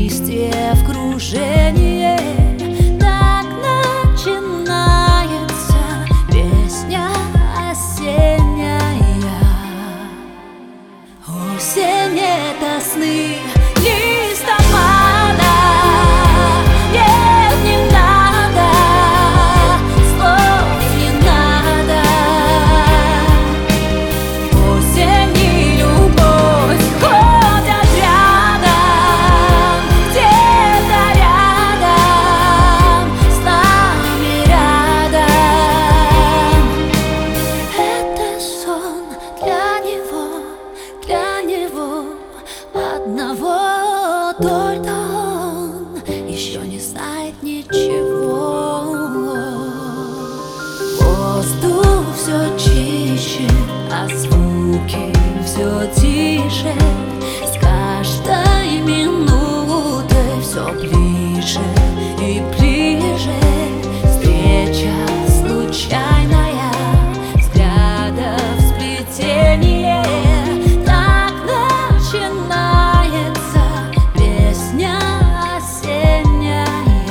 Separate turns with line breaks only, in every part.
листьев кружение. Так начинается песня осенняя. Осень — это сны листопада. Нет, не надо, слов не надо. Осень и любовь ходят рядом, где-то рядом, с нами рядом. Это сон для него одного, только он еще не знает ничего. Воздух все чище, а звуки все тише. С каждой минутой все ближе и ближе. Встреча случайная, взглядов сплетение. Так начинается песня осенняя.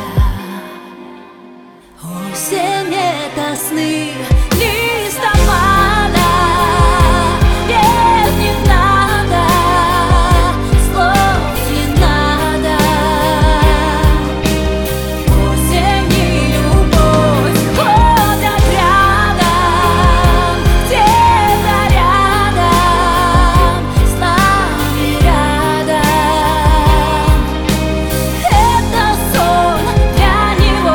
Осень — это сны листопада. Нет, не надо, слов не надо. Осень и любовь ходят рядом, где-то рядом, с нами рядом. Это сон для него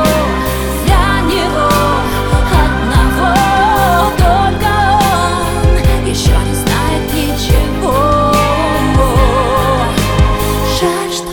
одного, только он еще не знает ничего. Жаль, что